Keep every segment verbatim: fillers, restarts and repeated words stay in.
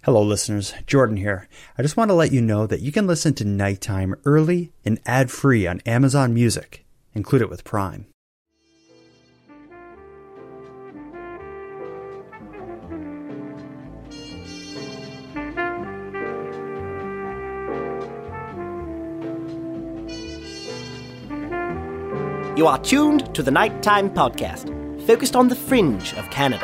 Hello listeners, Jordan here. I just want to let you know that you can listen to Nighttime early and ad-free on Amazon Music. Include it with Prime. You are tuned to the Nighttime Podcast, focused on the fringe of Canada.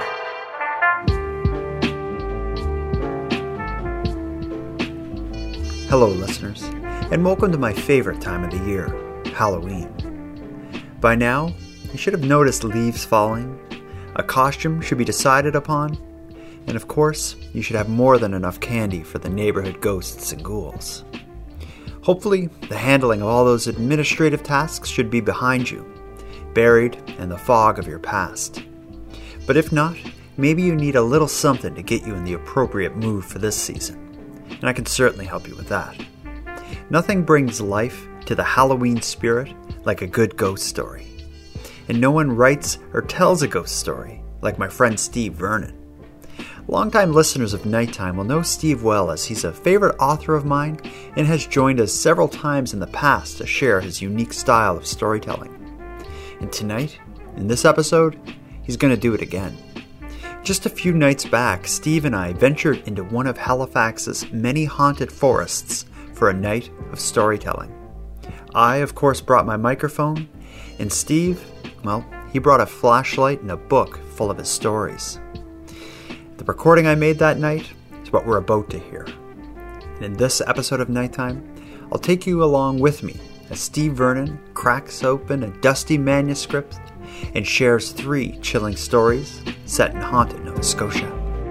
Hello listeners, and welcome to my favorite time of the year, Halloween. By now, you should have noticed leaves falling, a costume should be decided upon, and of course, you should have more than enough candy for the neighborhood ghosts and ghouls. Hopefully, the handling of all those administrative tasks should be behind you, buried in the fog of your past. But if not, maybe you need a little something to get you in the appropriate mood for this season. And I can certainly help you with that. Nothing brings life to the Halloween spirit like a good ghost story. And no one writes or tells a ghost story like my friend Steve Vernon. Longtime listeners of Nighttime will know Steve well, as he's a favorite author of mine and has joined us several times in the past to share his unique style of storytelling. And tonight, in this episode, he's going to do it again. Just a few nights back, Steve and I ventured into one of Halifax's many haunted forests for a night of storytelling. I, of course, brought my microphone, and Steve, well, he brought a flashlight and a book full of his stories. The recording I made that night is what we're about to hear. And in this episode of Nighttime, I'll take you along with me as Steve Vernon cracks open a dusty manuscript and shares three chilling stories set in haunted Nova Scotia.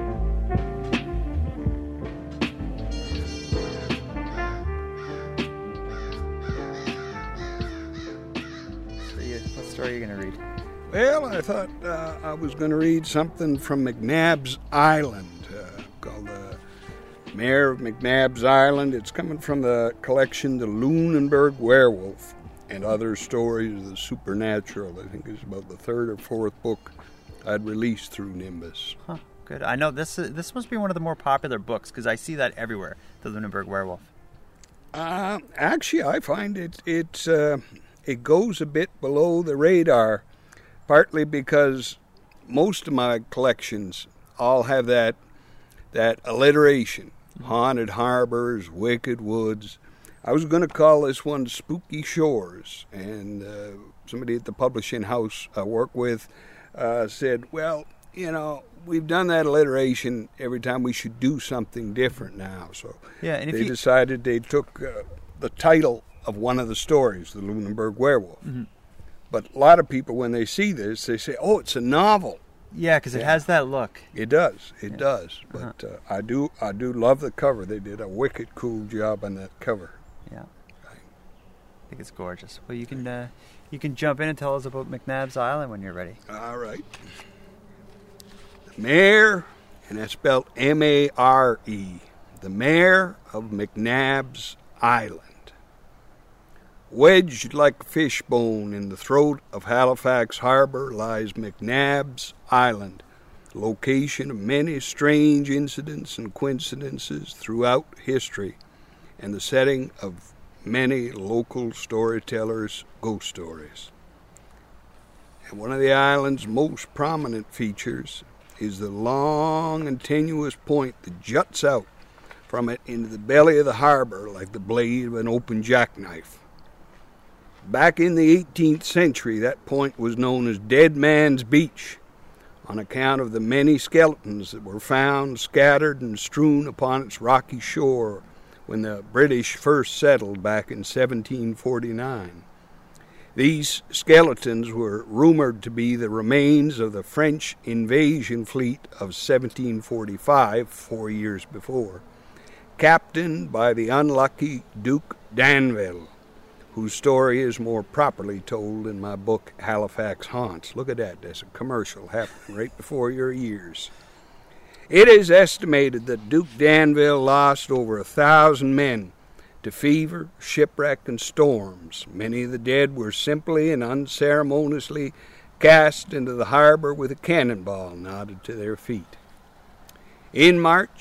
So you, what story are you going to read? Well, I thought uh, I was going to read something from McNabb's Island, uh, called The Mayor of McNabb's Island. It's coming from the collection The Lunenburg Werewolf and Other Stories of the Supernatural. I think it's about the third or fourth book I'd released through Nimbus. Huh, good. I know this uh, this must be one of the more popular books, because I see that everywhere, The Lunenburg Werewolf. Uh, actually, I find it, it, uh, it goes a bit below the radar, partly because most of my collections all have that that alliteration. Mm-hmm. Haunted Harbors, Wicked Woods. I was going to call this one Spooky Shores, and uh, somebody at the publishing house I work with uh, said, well, you know, we've done that alliteration every time, we should do something different now. So yeah, and if they you... decided they took uh, the title of one of the stories, The Lunenburg Werewolf. Mm-hmm. But a lot of people, when they see this, they say, oh, it's a novel. Yeah, because it yeah. has that look. It does. It yeah. does. Uh-huh. But uh, I do I do love the cover. They did a wicked cool job on that cover. Yeah. I think it's gorgeous. Well, you can uh, you can jump in and tell us about McNabb's Island when you're ready. All right. The Mayor, and that's spelled M A R E, the Mayor of McNabb's Island. Wedged like a fishbone in the throat of Halifax Harbor lies McNabb's Island, location of many strange incidents and coincidences throughout history, and the setting of many local storytellers' ghost stories. And one of the island's most prominent features is the long and tenuous point that juts out from it into the belly of the harbor like the blade of an open jackknife. Back in the eighteenth century, that point was known as Dead Man's Beach, on account of the many skeletons that were found scattered and strewn upon its rocky shore when the British first settled back in seventeen forty-nine. These skeletons were rumored to be the remains of the French invasion fleet of seventeen forty-five, four years before, captained by the unlucky Duke d'Anville, whose story is more properly told in my book, Halifax Haunts. Look at that. There's a commercial happening right before your ears. It is estimated that Duke d'Anville lost over a thousand men to fever, shipwreck, and storms. Many of the dead were simply and unceremoniously cast into the harbor with a cannonball knotted to their feet. In March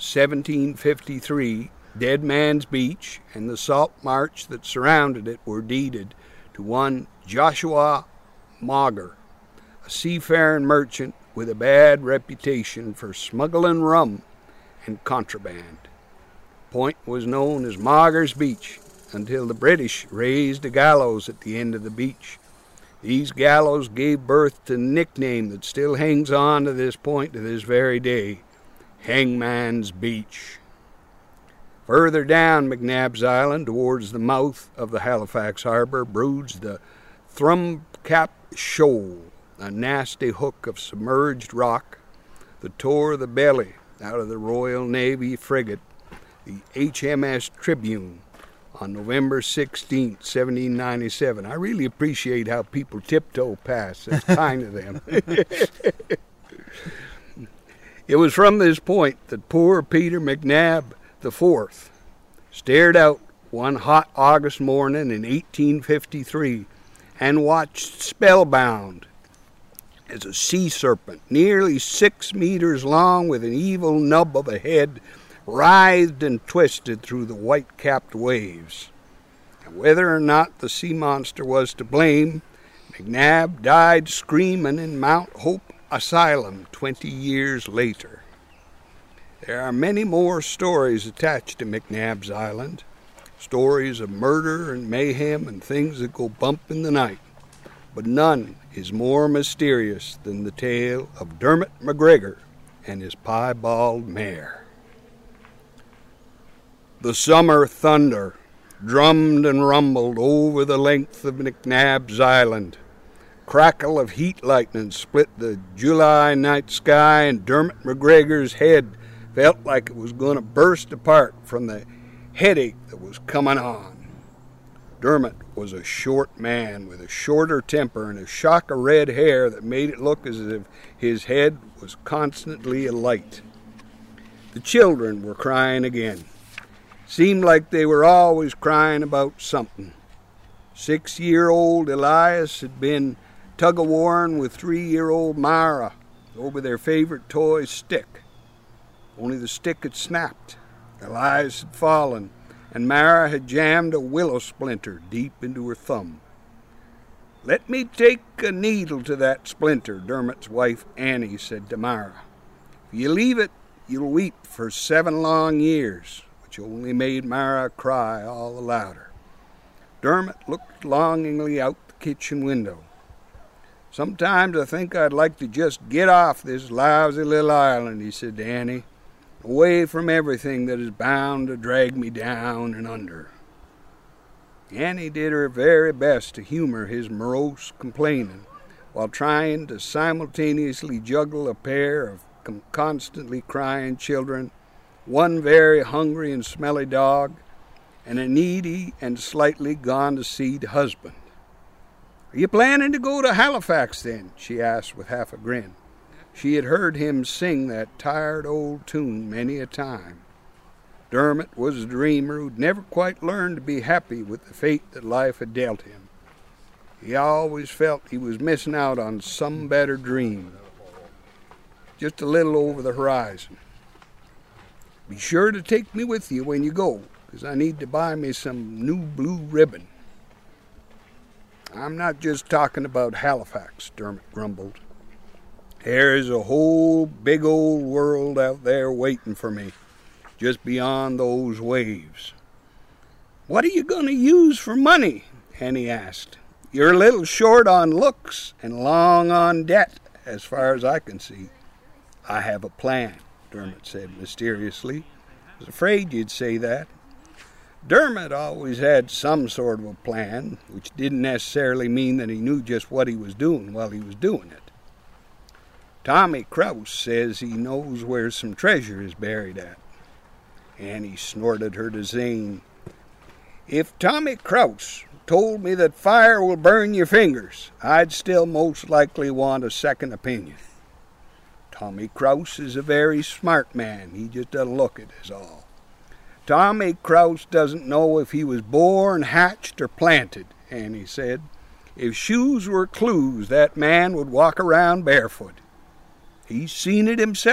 seventeen fifty-three, Dead Man's Beach and the salt marsh that surrounded it were deeded to one Joshua Mauger, a seafaring merchant with a bad reputation for smuggling rum and contraband. The point was known as Mauger's Beach until the British raised a gallows at the end of the beach. These gallows gave birth to a nickname that still hangs on to this point to this very day, Hangman's Beach. Further down McNabb's Island, towards the mouth of the Halifax Harbor, broods the Thrumcap Shoal, a nasty hook of submerged rock that tore the belly out of the Royal Navy frigate, the H M S Tribune, on November sixteenth, seventeen ninety-seven. I really appreciate how people tiptoe past. That's kind of them. It was from this point that poor Peter McNabb the fourth stared out one hot August morning in eighteen fifty-three and watched spellbound as a sea serpent, nearly six meters long with an evil nub of a head, writhed and twisted through the white-capped waves. And whether or not the sea monster was to blame, McNabb died screaming in Mount Hope Asylum twenty years later. There are many more stories attached to McNabb's Island, stories of murder and mayhem and things that go bump in the night, but none is more mysterious than the tale of Dermot McGregor and his piebald mare. The summer thunder drummed and rumbled over the length of McNabb's Island. Crackle of heat lightning split the July night sky, and Dermot McGregor's head felt like it was going to burst apart from the headache that was coming on. Dermot was a short man with a shorter temper and a shock of red hair that made it look as if his head was constantly alight. The children were crying again. Seemed like they were always crying about something. Six-year-old Elias had been tug-of-warring with three-year-old Myra over their favorite toy stick. Only the stick had snapped. Elias had fallen, and Myra had jammed a willow splinter deep into her thumb. "Let me take a needle to that splinter," Dermot's wife Annie said to Myra. "If you leave it, you'll weep for seven long years," which only made Myra cry all the louder. Dermot looked longingly out the kitchen window. "Sometimes I think I'd like to just get off this lousy little island," he said to Annie, "away from everything that is bound to drag me down and under." Annie did her very best to humor his morose complaining, while trying to simultaneously juggle a pair of constantly crying children, one very hungry and smelly dog, and a needy and slightly gone-to-seed husband. "Are you planning to go to Halifax, then?" she asked with half a grin. She had heard him sing that tired old tune many a time. Dermot was a dreamer who'd never quite learned to be happy with the fate that life had dealt him. He always felt he was missing out on some better dream, just a little over the horizon. "Be sure to take me with you when you go, because I need to buy me some new blue ribbon." "I'm not just talking about Halifax," Dermot grumbled. "There's a whole big old world out there waiting for me, just beyond those waves." "What are you going to use for money?" Annie asked. "You're a little short on looks and long on debt, as far as I can see." "I have a plan," Dermot said mysteriously. "I was afraid you'd say that." Dermot always had some sort of a plan, which didn't necessarily mean that he knew just what he was doing while he was doing it. "Tommy Kraus says he knows where some treasure is buried at." Annie snorted her disdain. "If Tommy Kraus told me that fire will burn your fingers, I'd still most likely want a second opinion. Tommy Kraus is a very smart man. He just doesn't look it, is all. Tommy Kraus doesn't know if he was born, hatched, or planted," Annie said. "If shoes were clues, that man would walk around barefoot. He's seen it himself,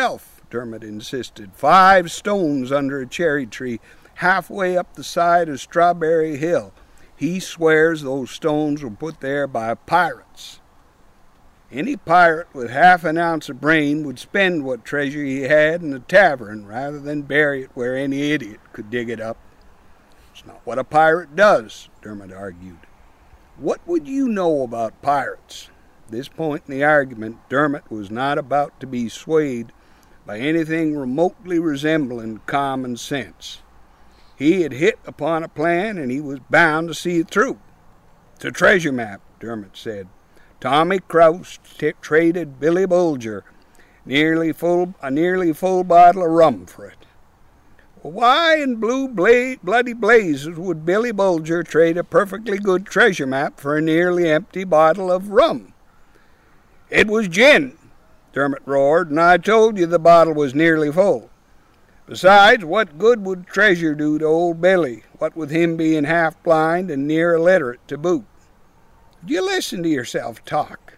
Dermot insisted. Five stones under a cherry tree, halfway up the side of Strawberry Hill. He swears those stones were put there by pirates. Any pirate with half an ounce of brain would spend what treasure he had in a tavern rather than bury it where any idiot could dig it up. It's not what a pirate does, Dermot argued. What would you know about pirates? At this point in the argument, Dermot was not about to be swayed by anything remotely resembling common sense. He had hit upon a plan, and he was bound to see it through. It's a treasure map, Dermot said. Tommy Kraus t- traded Billy Bulger nearly full, a nearly full bottle of rum for it. Well, why in blue bla- bloody blazes would Billy Bulger trade a perfectly good treasure map for a nearly empty bottle of rum? It was gin, Dermot roared, and I told you the bottle was nearly full. Besides, what good would treasure do to old Billy, what with him being half blind and near illiterate to boot? Do you listen to yourself talk?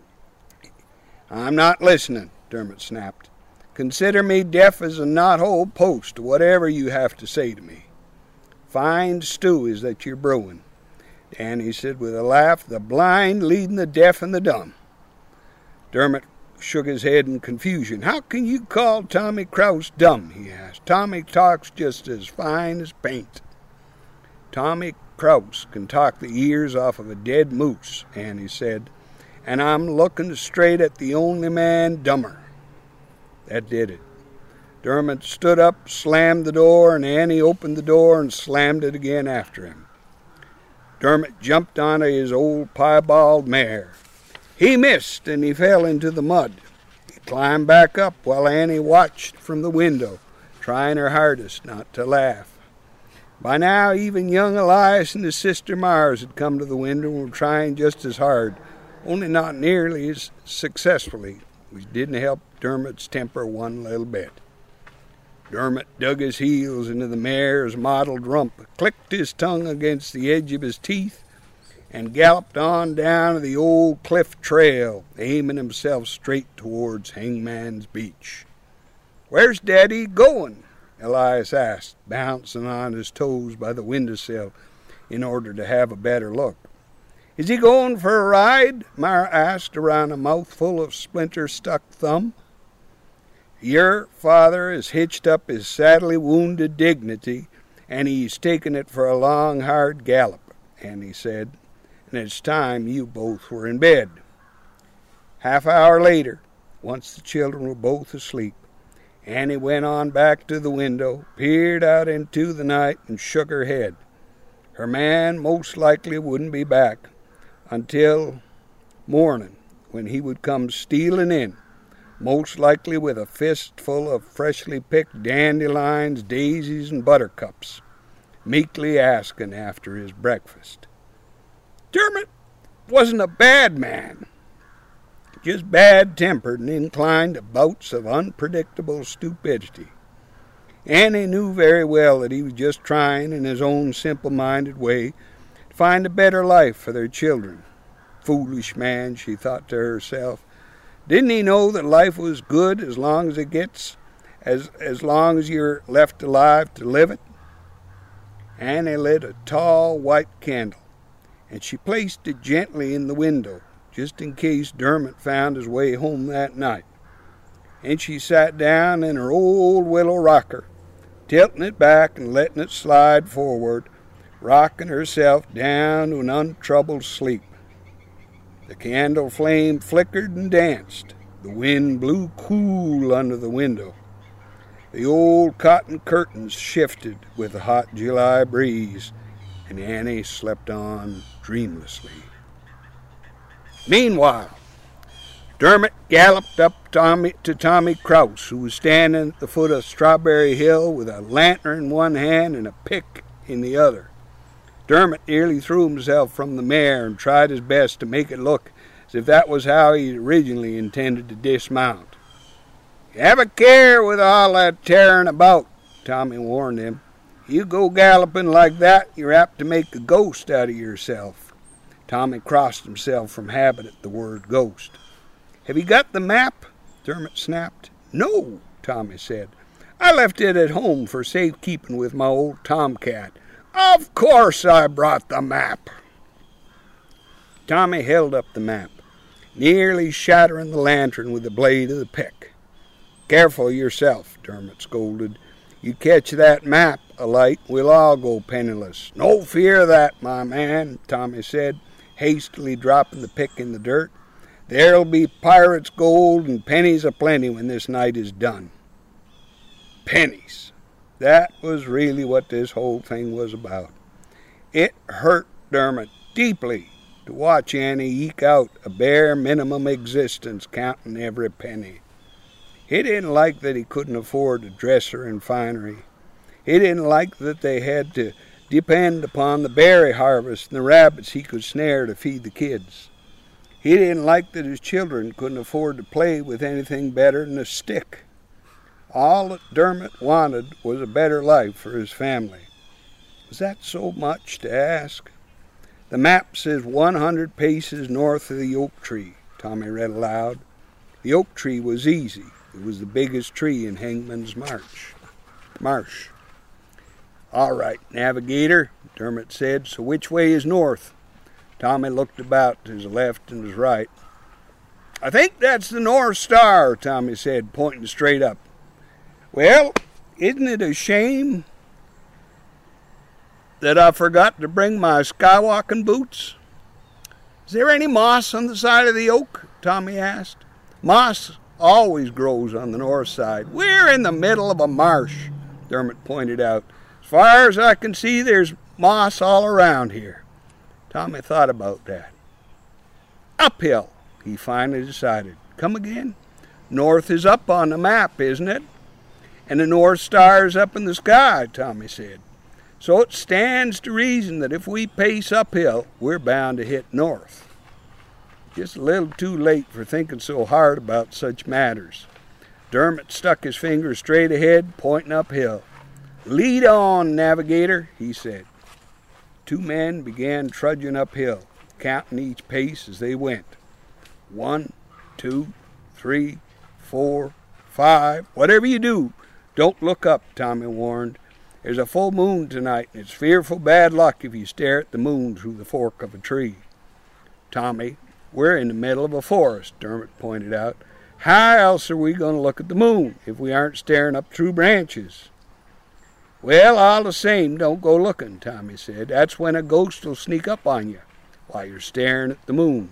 I'm not listening, Dermot snapped. Consider me deaf as a knot-hole post to whatever you have to say to me. Fine stew is that you're brewing, Danny said with a laugh, the blind leading the deaf and the dumb. Dermot shook his head in confusion. How can you call Tommy Kraus dumb, he asked. Tommy talks just as fine as paint. Tommy Kraus can talk the ears off of a dead moose, Annie said, and I'm looking straight at the only man dumber. That did it. Dermot stood up, slammed the door, and Annie opened the door and slammed it again after him. Dermot jumped onto his old piebald mare. He missed, and he fell into the mud. He climbed back up while Annie watched from the window, trying her hardest not to laugh. By now, even young Elias and his sister Mars had come to the window and were trying just as hard, only not nearly as successfully, which didn't help Dermot's temper one little bit. Dermot dug his heels into the mare's mottled rump, clicked his tongue against the edge of his teeth, and galloped on down to the old cliff trail, aiming himself straight towards Hangman's Beach. Where's Daddy going? Elias asked, bouncing on his toes by the windowsill in order to have a better look. Is he going for a ride? Mara asked around a mouthful of splinter-stuck thumb. Your father has hitched up his sadly wounded dignity, and he's taken it for a long, hard gallop, Annie said, and it's time you both were in bed. Half hour later, once the children were both asleep, Annie went on back to the window, peered out into the night, and shook her head. Her man most likely wouldn't be back until morning, when he would come stealing in, most likely with a fistful of freshly picked dandelions, daisies, and buttercups, meekly asking after his breakfast. Dermot wasn't a bad man, just bad-tempered and inclined to bouts of unpredictable stupidity. Annie knew very well that he was just trying, in his own simple-minded way, to find a better life for their children. Foolish man, she thought to herself. Didn't he know that life was good as long as it gets, as, as long as you're left alive to live it? Annie lit a tall white candle, and she placed it gently in the window, just in case Dermot found his way home that night. And she sat down in her old willow rocker, tilting it back and letting it slide forward, rocking herself down to an untroubled sleep. The candle flame flickered and danced. The wind blew cool under the window. The old cotton curtains shifted with the hot July breeze, and Annie slept on dreamlessly. Meanwhile, Dermot galloped up Tommy, to Tommy Kraus, who was standing at the foot of Strawberry Hill with a lantern in one hand and a pick in the other. Dermot nearly threw himself from the mare and tried his best to make it look as if that was how he originally intended to dismount. Have a care with all that tearing about, Tommy warned him. You go galloping like that, you're apt to make a ghost out of yourself. Tommy crossed himself from habit at the word ghost. Have you got the map? Dermot snapped. No, Tommy said. "I left it at home for safekeeping with my old tomcat. Of course I brought the map." Tommy held up the map, nearly shattering the lantern with the blade of the pick. "Careful yourself," Dermot scolded. "You catch that map alight, we'll all go penniless." "No fear of that, my man," Tommy said, hastily dropping the pick in the dirt. "There'll be pirates' gold and pennies aplenty when this night is done." Pennies. That was really what this whole thing was about. It hurt Dermot deeply to watch Annie eke out a bare minimum existence, counting every penny. He didn't like that he couldn't afford to dress her in finery. He didn't like that they had to depend upon the berry harvest and the rabbits he could snare to feed the kids. He didn't like that his children couldn't afford to play with anything better than a stick. All that Dermot wanted was a better life for his family. Was that so much to ask? "The map says one hundred paces north of the oak tree," Tommy read aloud. The oak tree was easy. It was the biggest tree in Hangman's Marsh. Marsh. "All right, navigator," Dermot said. "So which way is north?" Tommy looked about to his left and his right. "I think that's the North Star," Tommy said, pointing straight up. "Well, isn't it a shame that I forgot to bring my skywalking boots?" "Is there any moss on the side of the oak?" Tommy asked. "Moss always grows on the north side." "We're in the middle of a marsh," Dermot pointed out. "As far as I can see, there's moss all around here." Tommy thought about that. "Uphill," he finally decided. "Come again?" "North is up on the map, isn't it?" "And the North Star is up in the sky," Tommy said. "So it stands to reason that if we pace uphill, we're bound to hit north." Just a little too late for thinking so hard about such matters. Dermot stuck his finger straight ahead, pointing uphill. "Lead on, navigator," he said. Two men began trudging uphill, counting each pace as they went. One, two, three, four, five. "Whatever you do, don't look up," Tommy warned. "There's a full moon tonight, and it's fearful bad luck if you stare at the moon through the fork of a tree." "Tommy, we're in the middle of a forest," Dermot pointed out. "How else are we going to look at the moon if we aren't staring up through branches?" "Well, all the same, don't go looking," Tommy said. "That's when a ghost will sneak up on you while you're staring at the moon."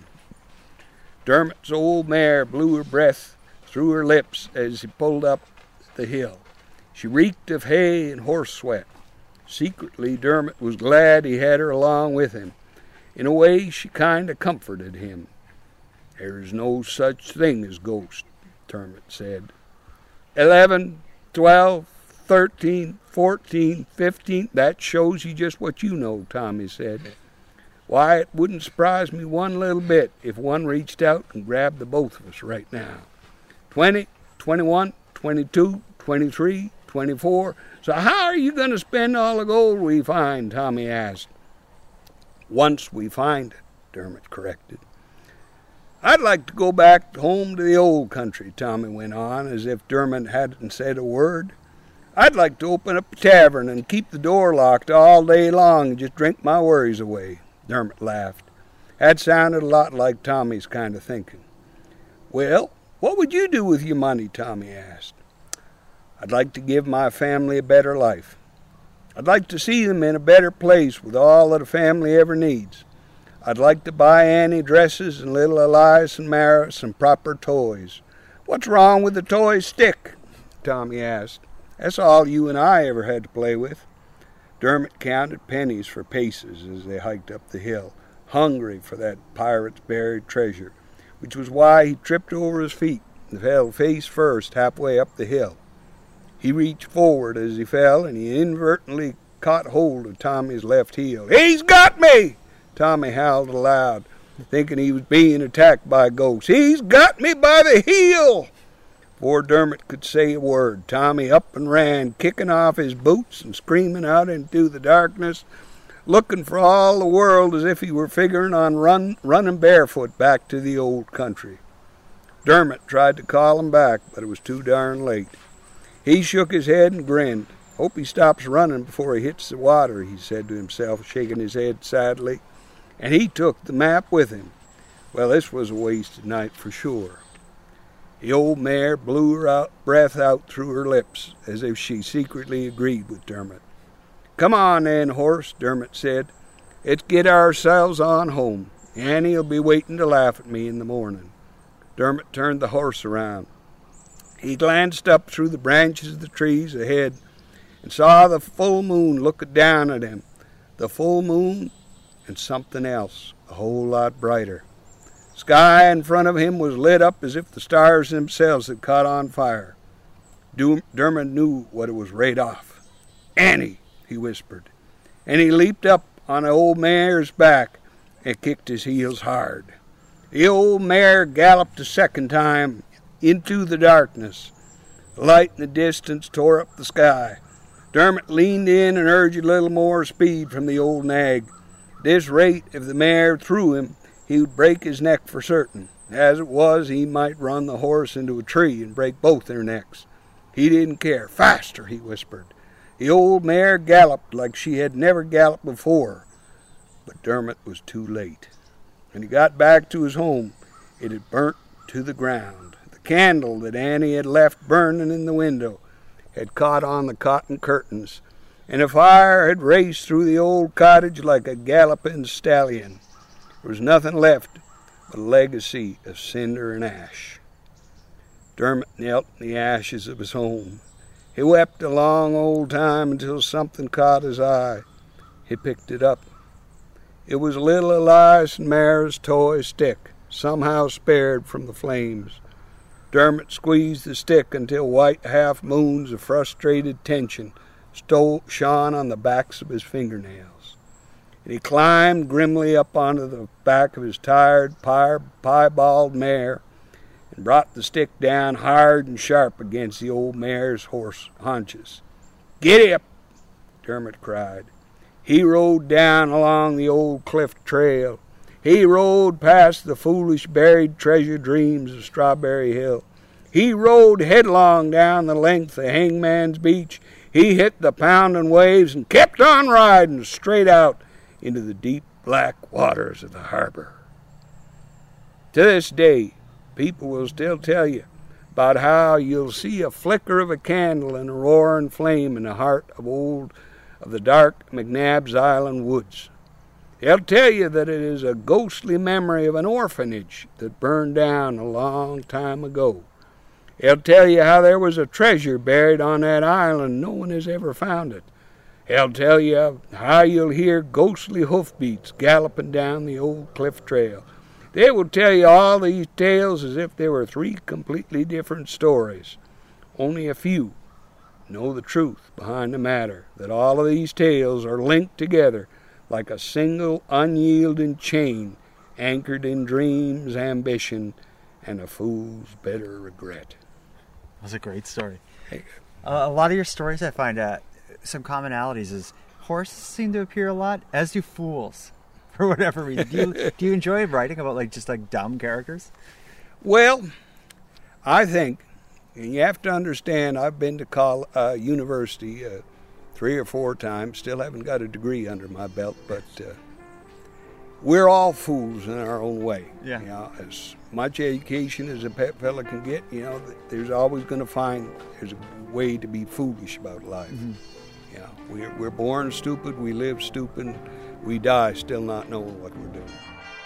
Dermot's old mare blew her breath through her lips as he pulled up the hill. She reeked of hay and horse sweat. Secretly, Dermot was glad he had her along with him. In a way, she kind of comforted him. "There's no such thing as ghosts," Dermot said. Eleven, twelve, thirteen, fourteen, fifteen. "That shows you just what you know," Tommy said. "Why, it wouldn't surprise me one little bit if one reached out and grabbed the both of us right now. Twenty, twenty-one, twenty-two, twenty-three, twenty-four. "So how are you going to spend all the gold we find?" Tommy asked. "Once we find it," Dermot corrected. "I'd like to go back home to the old country," Tommy went on, as if Dermot hadn't said a word. "I'd like to open up a tavern and keep the door locked all day long and just drink my worries away." Dermot laughed. That sounded a lot like Tommy's kind of thinking. "Well, what would you do with your money?" Tommy asked. "I'd like to give my family a better life. I'd like to see them in a better place with all that a family ever needs. I'd like to buy Annie dresses and little Elias and Mara some proper toys." "What's wrong with the toy stick?" Tommy asked. "That's all you and I ever had to play with." Dermot counted pennies for paces as they hiked up the hill, hungry for that pirate's buried treasure, which was why he tripped over his feet and fell face first halfway up the hill. He reached forward as he fell, and he inadvertently caught hold of Tommy's left heel. "He's got me!" Tommy howled aloud, thinking he was being attacked by ghosts. "He's got me by the heel!" Before Dermot could say a word, Tommy up and ran, kicking off his boots and screaming out into the darkness, looking for all the world as if he were figuring on run, running barefoot back to the old country. Dermot tried to call him back, but it was too darn late. He shook his head and grinned. "Hope he stops running before he hits the water," he said to himself, shaking his head sadly. And he took the map with him. Well, this was a wasted night for sure. The old mare blew her out, breath out through her lips, as if she secretly agreed with Dermot. "Come on then, horse," Dermot said. "Let's get ourselves on home. Annie'll be waiting to laugh at me in the morning." Dermot turned the horse around. He glanced up through the branches of the trees ahead and saw the full moon looking down at him. The full moon and something else, a whole lot brighter. Sky in front of him was lit up as if the stars themselves had caught on fire. Dermot knew what it was right off. "Annie," he whispered, and he leaped up on the old mare's back and kicked his heels hard. The old mare galloped a second time into the darkness. The light in the distance tore up the sky. Dermot leaned in and urged a little more speed from the old nag. At this rate, if the mare threw him, he would break his neck for certain. As it was, he might run the horse into a tree and break both their necks. He didn't care. "Faster," he whispered. The old mare galloped like she had never galloped before. But Dermot was too late. When he got back to his home, it had burnt to the ground. The candle that Annie had left burning in the window had caught on the cotton curtains, and a fire had raced through the old cottage like a galloping stallion. There was nothing left but a legacy of cinder and ash. Dermot knelt in the ashes of his home. He wept a long old time until something caught his eye. He picked it up. It was little Elias and Mara's toy stick, somehow spared from the flames. Dermot squeezed the stick until white half-moons of frustrated tension stole, shone on the backs of his fingernails. And he climbed grimly up onto the back of his tired, piebald mare and brought the stick down hard and sharp against the old mare's horse haunches. "Get up!" Dermot cried. He rode down along the old cliff trail. He rode past the foolish buried treasure dreams of Strawberry Hill. He rode headlong down the length of Hangman's Beach. He hit the pounding waves and kept on riding straight out into the deep black waters of the harbor. To this day, people will still tell you about how you'll see a flicker of a candle and a roaring flame in the heart of old of the dark McNabb's Island woods. They'll tell you that it is a ghostly memory of an orphanage that burned down a long time ago. They'll tell you how there was a treasure buried on that island. No one has ever found it. They'll tell you how you'll hear ghostly hoofbeats galloping down the old cliff trail. They will tell you all these tales as if they were three completely different stories. Only a few know the truth behind the matter, that all of these tales are linked together like a single unyielding chain anchored in dreams, ambition, and a fool's bitter regret. That's a great story. Uh, a lot of your stories, I find uh, some commonalities is horses seem to appear a lot, as do fools, for whatever reason. Do you, do you enjoy writing about like just like dumb characters? Well, I think, and you have to understand, I've been to col- uh, university uh, three or four times, still haven't got a degree under my belt, but uh, we're all fools in our own way. Yeah. You know, as much education as a pet fella can get, you know, there's always going to find there's a way to be foolish about life. Mm-hmm. You know, we're, we're born stupid, we live stupid, we die still not knowing what we're doing.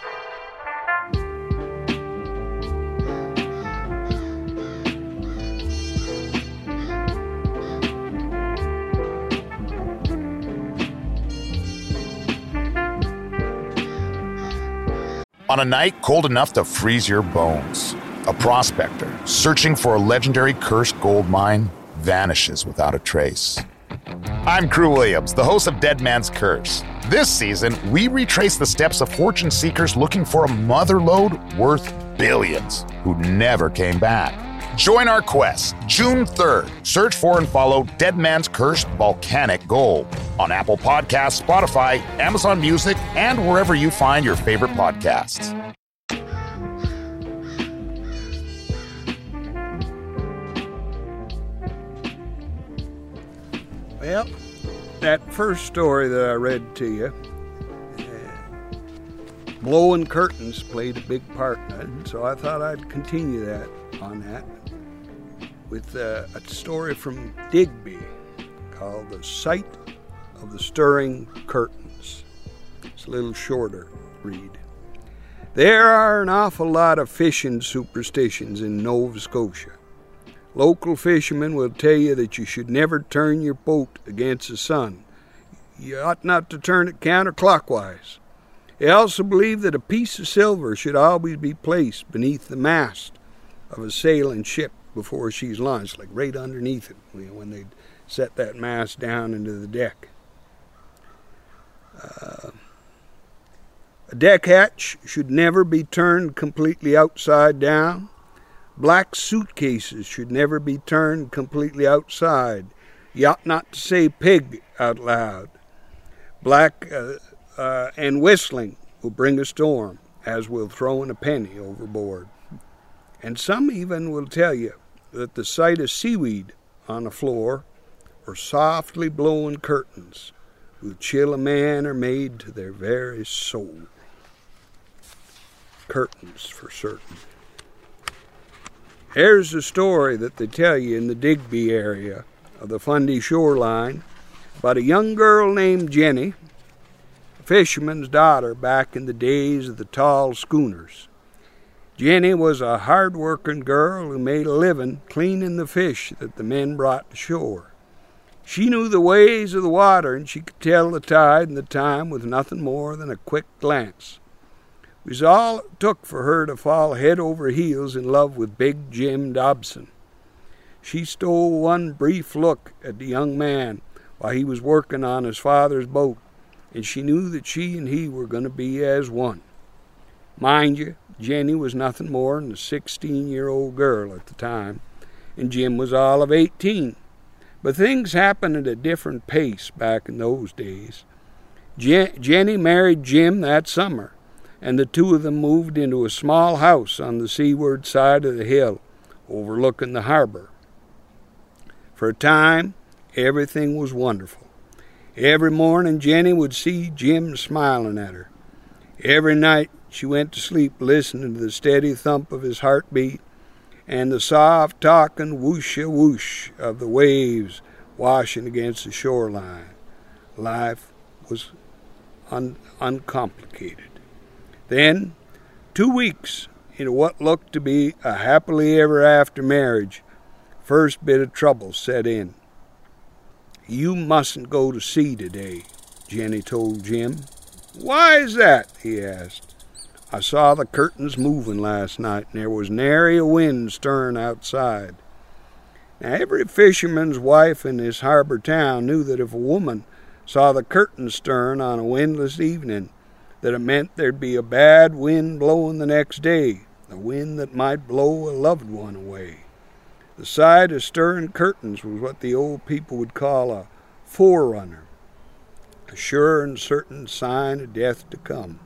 On a night cold enough to freeze your bones, a prospector searching for a legendary cursed gold mine vanishes without a trace. I'm Crew Williams, the host of Dead Man's Curse. This season, we retrace the steps of fortune seekers looking for a mother lode worth billions who never came back. Join our quest June third. Search for and follow Dead Man's Curse Volcanic Gold on Apple Podcasts, Spotify, Amazon Music, and wherever you find your favorite podcasts. Well, that first story that I read to you, uh, blowing curtains played a big part in it, so I thought I'd continue that on that with uh, a story from Digby called The Sight of the Stirring Curtains. It's a little shorter read. There are an awful lot of fishing superstitions in Nova Scotia. Local fishermen will tell you that you should never turn your boat against the sun. You ought not to turn it counterclockwise. They also believe that a piece of silver should always be placed beneath the mast of a sailing ship before she's launched, like right underneath it, when they set that mast down into the deck. Uh, a deck hatch should never be turned completely upside down. Black suitcases should never be turned completely outside. You ought not to say pig out loud. Black uh, uh, and whistling will bring a storm, as will throwing a penny overboard. And some even will tell you that the sight of seaweed on the floor or softly blowing curtains will chill a man or maid to their very soul. Curtains for certain. Here's the story that they tell you in the Digby area of the Fundy shoreline about a young girl named Jenny, a fisherman's daughter back in the days of the tall schooners. Jenny was a hard-working girl who made a living cleaning the fish that the men brought to shore. She knew the ways of the water, and she could tell the tide and the time with nothing more than a quick glance. It was all it took for her to fall head over heels in love with Big Jim Dobson. She stole one brief look at the young man while he was working on his father's boat, and she knew that she and he were going to be as one. Mind you, Jenny was nothing more than a sixteen-year-old girl at the time, and Jim was all of eighteen. But things happened at a different pace back in those days. Je- Jenny married Jim that summer, and the two of them moved into a small house on the seaward side of the hill, overlooking the harbor. For a time, everything was wonderful. Every morning, Jenny would see Jim smiling at her. Every night, she went to sleep listening to the steady thump of his heartbeat and the soft talking whoosh-a-whoosh of the waves washing against the shoreline. Life was un- uncomplicated. Then, two weeks into what looked to be a happily ever after marriage, first bit of trouble set in. "You mustn't go to sea today," Jenny told Jim. "Why is that?" he asked. "I saw the curtains moving last night, and there was nary a wind stirring outside." Now, every fisherman's wife in this harbor town knew that if a woman saw the curtains stirring on a windless evening, that it meant there'd be a bad wind blowing the next day, a wind that might blow a loved one away. The sight of stirring curtains was what the old people would call a forerunner, a sure and certain sign of death to come.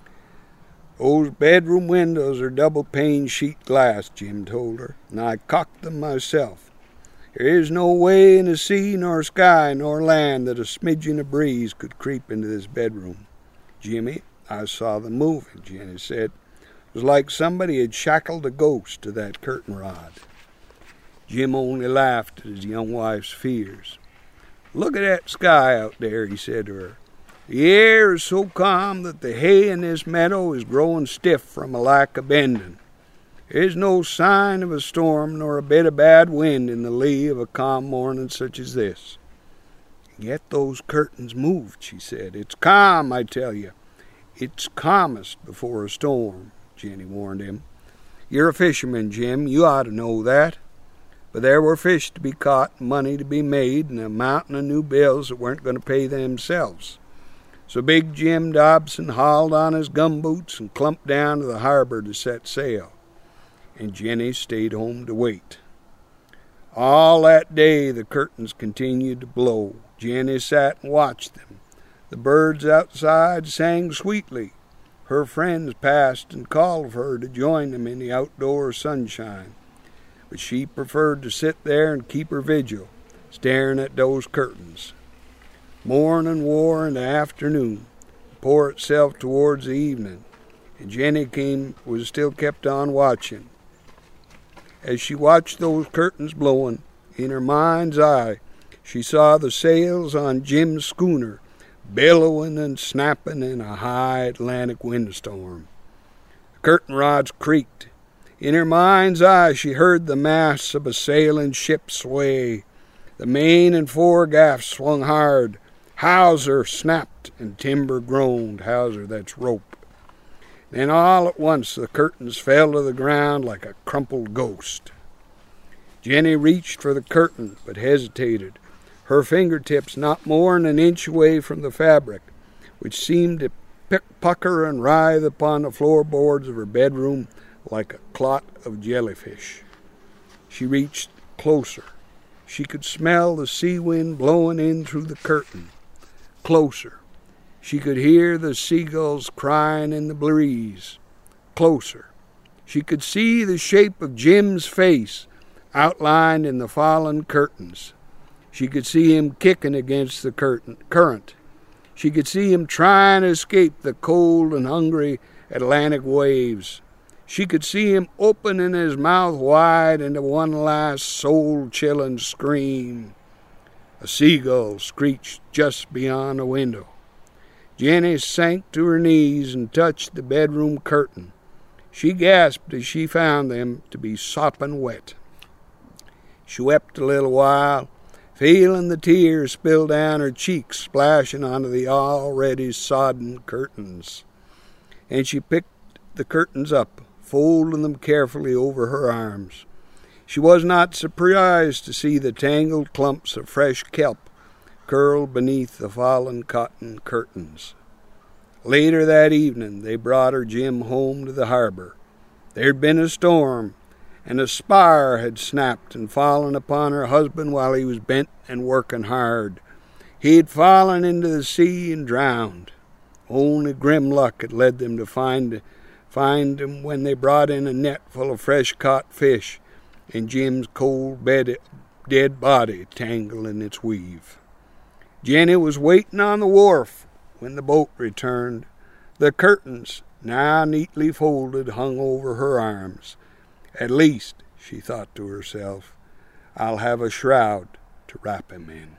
"Those bedroom windows are double-pane sheet glass," Jim told her, "and I caulked them myself. There is no way in the sea nor sky nor land that a smidgen of breeze could creep into this bedroom." "Jimmy, I saw them moving," Jenny said. "It was like somebody had shackled a ghost to that curtain rod." Jim only laughed at his young wife's fears. "Look at that sky out there," he said to her. "The air is so calm that the hay in this meadow is growing stiff from a lack of bending. There is no sign of a storm nor a bit of bad wind in the lee of a calm morning such as this." "Yet those curtains moved," she said. "It's calm, I tell you. It's calmest before a storm," Jenny warned him. "You're a fisherman, Jim. You ought to know that." But there were fish to be caught, money to be made, and a mountain of new bills that weren't going to pay themselves. So Big Jim Dobson hauled on his gumboots and clumped down to the harbor to set sail, and Jenny stayed home to wait. All that day the curtains continued to blow. Jenny sat and watched them. The birds outside sang sweetly. Her friends passed and called for her to join them in the outdoor sunshine, but she preferred to sit there and keep her vigil, staring at those curtains. Morning wore into afternoon, pour itself towards the evening, and Jenny came was still kept on watching. As she watched those curtains blowing, in her mind's eye, she saw the sails on Jim's schooner billowing and snapping in a high Atlantic windstorm. The curtain rods creaked. In her mind's eye, she heard the masts of a sailing ship sway. The main and fore gaff swung hard. Hawser snapped and timber groaned. Hawser, that's rope. Then all at once the curtains fell to the ground like a crumpled ghost. Jenny reached for the curtain, but hesitated, her fingertips not more than an inch away from the fabric, which seemed to pick, pucker and writhe upon the floorboards of her bedroom like a clot of jellyfish. She reached closer. She could smell the sea wind blowing in through the curtain. Closer. She could hear the seagulls crying in the breeze. Closer. She could see the shape of Jim's face outlined in the fallen curtains. She could see him kicking against the curtain, current. She could see him trying to escape the cold and hungry Atlantic waves. She could see him opening his mouth wide into one last soul-chilling scream. A seagull screeched just beyond the window. Jenny sank to her knees and touched the bedroom curtain. She gasped as she found them to be sopping wet. She wept a little while, feeling the tears spill down her cheeks, splashing onto the already sodden curtains. And she picked the curtains up, folding them carefully over her arms. She was not surprised to see the tangled clumps of fresh kelp curled beneath the fallen cotton curtains. Later that evening they brought her Jim home to the harbor. There had been a storm, and a spar had snapped and fallen upon her husband while he was bent and working hard. He had fallen into the sea and drowned. Only grim luck had led them to find, find him when they brought in a net full of fresh-caught fish, and Jim's cold, bed, dead body tangled in its weave. Jenny was waiting on the wharf when the boat returned. The curtains, now neatly folded, hung over her arms. At least, she thought to herself, I'll have a shroud to wrap him in.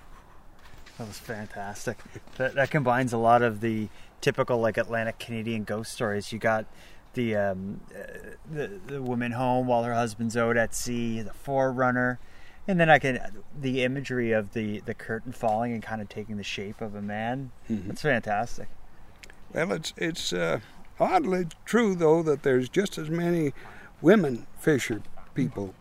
That was fantastic. That, that combines a lot of the typical like Atlantic Canadian ghost stories. You got the um, uh, the the woman home while her husband's out at sea, the forerunner, and then I can the imagery of the, the curtain falling and kind of taking the shape of a man. Mm-hmm. That's fantastic. Well, it's it's uh, oddly true though that there's just as many women fisher people.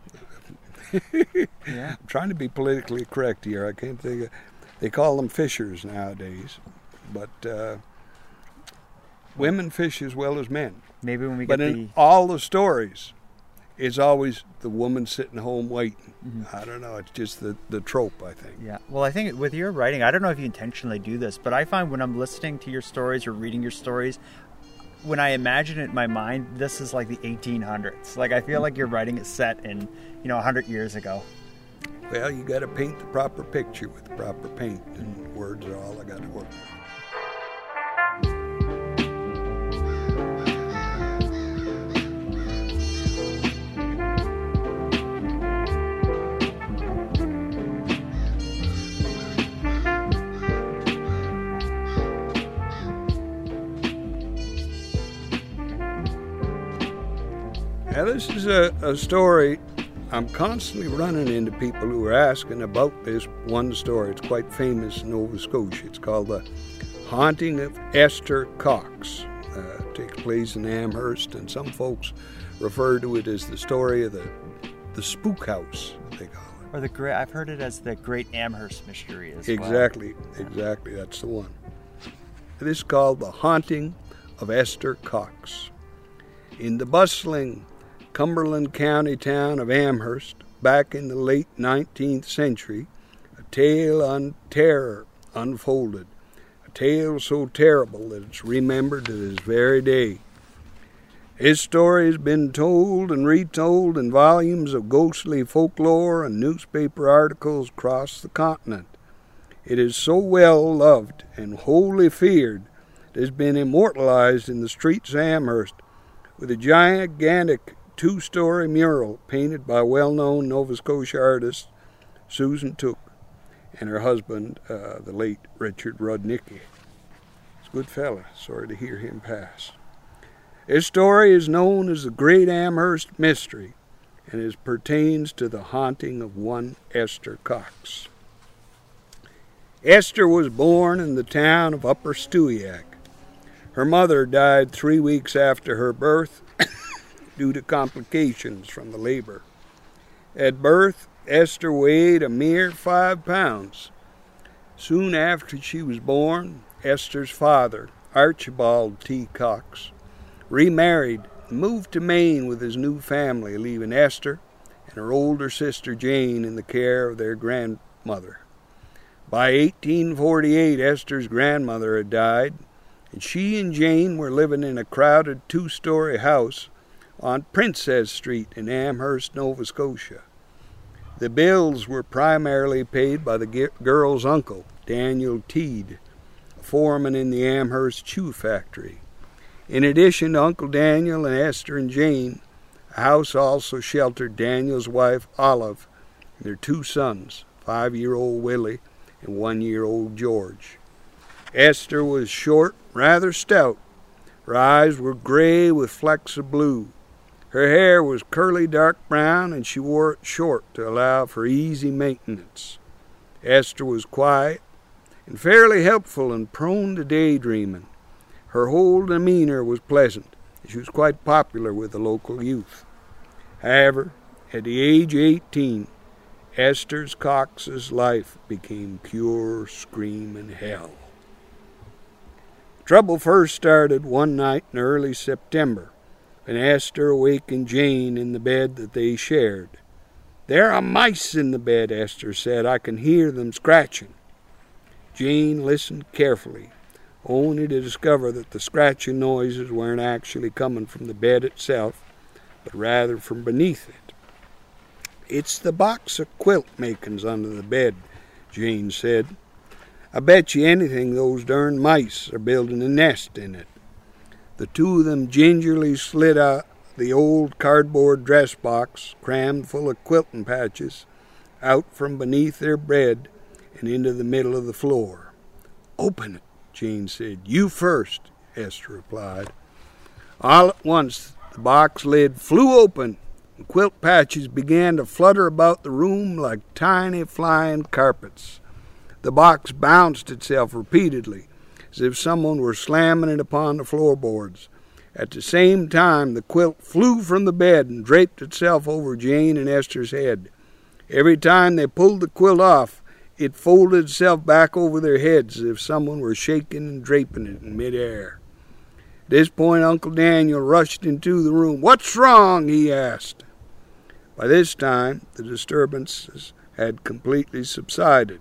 Yeah. I'm trying to be politically correct here. I can't think of, they call them fishers nowadays, but uh, women fish as well as men. Maybe when we get but the... in all the stories, it's always the woman sitting home waiting. Mm-hmm. I don't know. It's just the, the trope, I think. Yeah. Well, I think with your writing, I don't know if you intentionally do this, but I find when I'm listening to your stories or reading your stories, when I imagine it in my mind, this is like the eighteen hundreds. Like, I feel like you're writing it set in, you know, one hundred years ago. Well, you got to paint the proper picture with the proper paint, and words are all I got to work with. Now, this is a, a story I'm constantly running into people who are asking about this one story. It's quite famous in Nova Scotia. It's called The Haunting of Esther Cox. Uh, it takes place in Amherst, and some folks refer to it as the story of the the spook house, they call it. Or the great, I've heard it as the Great Amherst Mystery as exactly, well. Exactly, exactly. That's the one. It is called The Haunting of Esther Cox. In the bustling Cumberland County town of Amherst, back in the late nineteenth century, a tale on terror unfolded, a tale so terrible that it's remembered to this very day. His story has been told and retold in volumes of ghostly folklore and newspaper articles across the continent. It is so well loved and wholly feared it has been immortalized in the streets of Amherst with a gigantic two-story mural painted by well-known Nova Scotia artist Susan Tooke and her husband, uh, the late Richard Rudnicki. He's a good fella. Sorry to hear him pass. His story is known as the Great Amherst Mystery, and it pertains to the haunting of one Esther Cox. Esther was born in the town of Upper Stewiacke. Her mother died three weeks after her birth due to complications from the labor. At birth, Esther weighed a mere five pounds. Soon after she was born, Esther's father, Archibald T. Cox, remarried and moved to Maine with his new family, leaving Esther and her older sister Jane in the care of their grandmother. By eighteen forty-eight, Esther's grandmother had died, and she and Jane were living in a crowded two-story house on Princess Street in Amherst, Nova Scotia. The bills were primarily paid by the girl's uncle, Daniel Teed, a foreman in the Amherst shoe factory. In addition to Uncle Daniel and Esther and Jane, the house also sheltered Daniel's wife, Olive, and their two sons, five-year-old Willie and one-year-old George. Esther was short, rather stout. Her eyes were gray with flecks of blue. Her hair was curly dark brown, and she wore it short to allow for easy maintenance. Esther was quiet and fairly helpful and prone to daydreaming. Her whole demeanor was pleasant, and she was quite popular with the local youth. However, at the age of eighteen, Esther Cox's life became pure screaming hell. Trouble first started one night in early September, when Esther awakened Jane in the bed that they shared. "There are mice in the bed," Esther said. "I can hear them scratching." Jane listened carefully, only to discover that the scratching noises weren't actually coming from the bed itself, but rather from beneath it. "It's the box of quilt makings under the bed," Jane said. "I bet you anything those darn mice are building a nest in it." The two of them gingerly slid out the old cardboard dress box, crammed full of quilting patches, out from beneath their bed and into the middle of the floor. "Open it," Jane said. "You first," Esther replied. All at once, the box lid flew open, and quilt patches began to flutter about the room like tiny flying carpets. The box bounced itself repeatedly, as if someone were slamming it upon the floorboards. At the same time, the quilt flew from the bed and draped itself over Jane and Esther's head. Every time they pulled the quilt off, it folded itself back over their heads as if someone were shaking and draping it in midair. At this point, Uncle Daniel rushed into the room. "What's wrong?" he asked. By this time, the disturbances had completely subsided.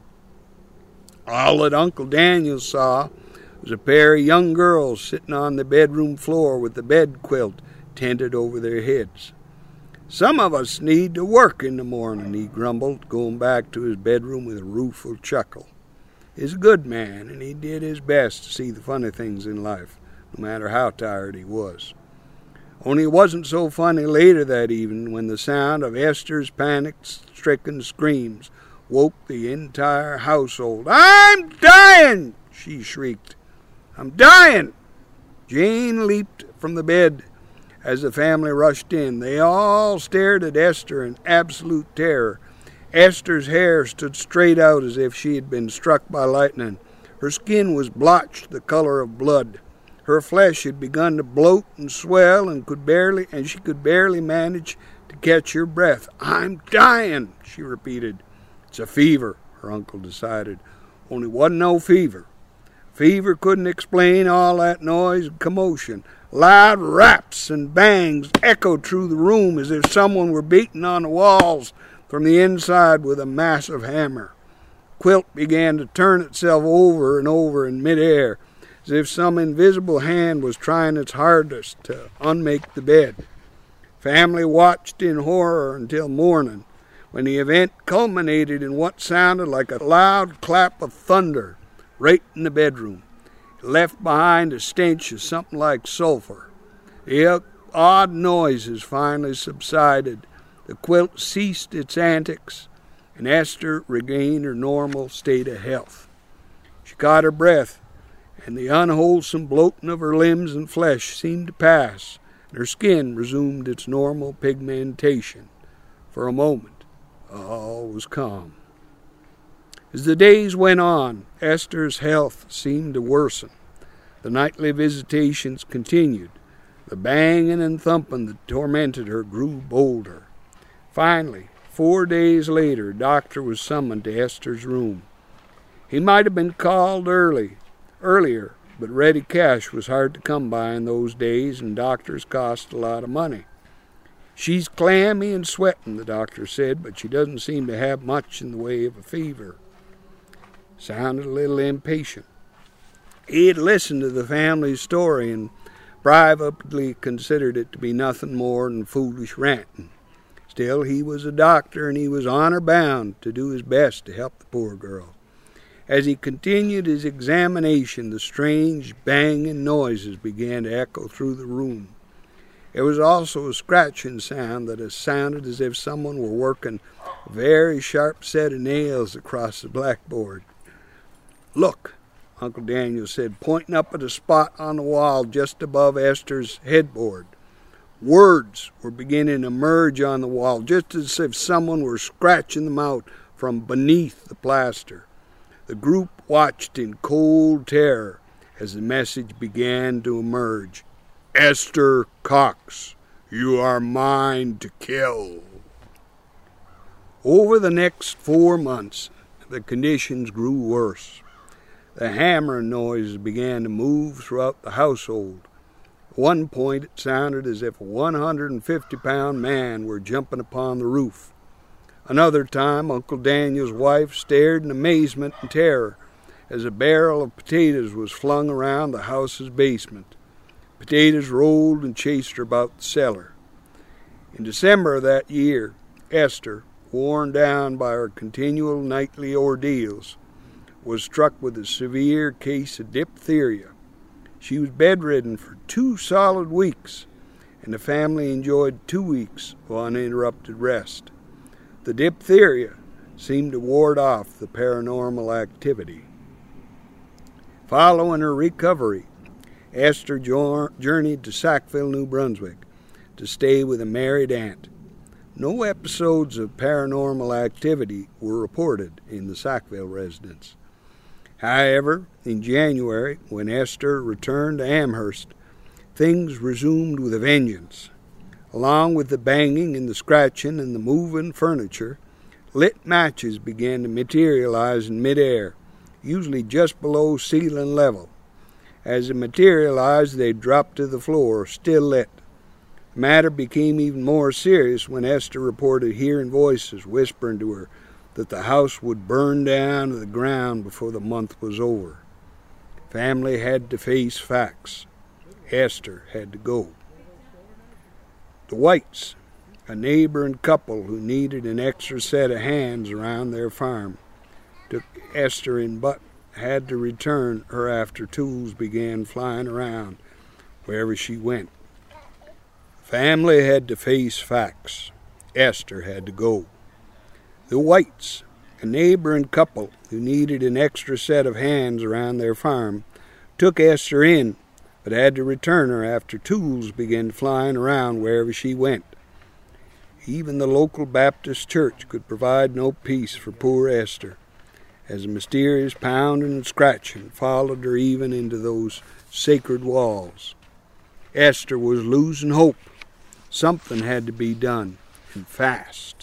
All that Uncle Daniel saw was a pair of young girls sitting on the bedroom floor with the bed quilt tented over their heads. "Some of us need to work in the morning," he grumbled, going back to his bedroom with a rueful chuckle. He's a good man, and he did his best to see the funny things in life, no matter how tired he was. Only it wasn't so funny later that evening when the sound of Esther's panic-stricken screams woke the entire household. "I'm dying!" she shrieked. "I'm dying!" Jane leaped from the bed as the family rushed in. They all stared at Esther in absolute terror. Esther's hair stood straight out as if she had been struck by lightning. Her skin was blotched the color of blood. Her flesh had begun to bloat and swell, and could barely and she could barely manage to catch her breath. "I'm dying," she repeated. "It's a fever," her uncle decided. Only wasn't no fever. Fever couldn't explain all that noise and commotion. Loud raps and bangs echoed through the room as if someone were beating on the walls from the inside with a massive hammer. Quilt began to turn itself over and over in midair, as if some invisible hand was trying its hardest to unmake the bed. Family watched in horror until morning, when the event culminated in what sounded like a loud clap of thunder right in the bedroom. It left behind a stench of something like sulfur. The odd noises finally subsided. The quilt ceased its antics, and Esther regained her normal state of health. She caught her breath, and the unwholesome bloating of her limbs and flesh seemed to pass, and her skin resumed its normal pigmentation. For a moment, all was calm. As the days went on, Esther's health seemed to worsen. The nightly visitations continued. The banging and thumping that tormented her grew bolder. Finally, four days later, a doctor was summoned to Esther's room. He might have been called early, earlier, but ready cash was hard to come by in those days, and doctors cost a lot of money. She's clammy and sweating, the doctor said, but she doesn't seem to have much in the way of a fever. Sounded a little impatient. He had listened to the family's story and privately considered it to be nothing more than foolish ranting. Still, he was a doctor, and he was honor-bound to do his best to help the poor girl. As he continued his examination, the strange banging noises began to echo through the room. There was also a scratching sound that sounded as if someone were working a very sharp set of nails across the blackboard. "Look," Uncle Daniel said, pointing up at a spot on the wall just above Esther's headboard. Words were beginning to emerge on the wall, just as if someone were scratching them out from beneath the plaster. The group watched in cold terror as the message began to emerge. "Esther Cox, you are mine to kill." Over the next four months, the conditions grew worse. The hammering noises began to move throughout the household. At one point it sounded as if a one hundred fifty pound man were jumping upon the roof. Another time Uncle Daniel's wife stared in amazement and terror as a barrel of potatoes was flung around the house's basement. Potatoes rolled and chased her about the cellar. In December of that year, Esther, worn down by her continual nightly ordeals, was struck with a severe case of diphtheria. She was bedridden for two solid weeks, and the family enjoyed two weeks of uninterrupted rest. The diphtheria seemed to ward off the paranormal activity. Following her recovery, Esther journeyed to Sackville, New Brunswick, to stay with a married aunt. No episodes of paranormal activity were reported in the Sackville residence. However, in January, when Esther returned to Amherst, things resumed with a vengeance. Along with the banging and the scratching and the moving furniture, lit matches began to materialize in midair, usually just below ceiling level. As they materialized, they dropped to the floor, still lit. The matter became even more serious when Esther reported hearing voices whispering to her that the house would burn down to the ground before the month was over. Family had to face facts. Esther had to go. The Whites, a neighboring couple who needed an extra set of hands around their farm, took Esther in but had to return her after tools began flying around wherever she went. Family had to face facts. Esther had to go. The Whites, a neighboring couple who needed an extra set of hands around their farm, took Esther in, but had to return her after tools began flying around wherever she went. Even the local Baptist church could provide no peace for poor Esther, as a mysterious pounding and scratching followed her even into those sacred walls. Esther was losing hope. Something had to be done, and fast.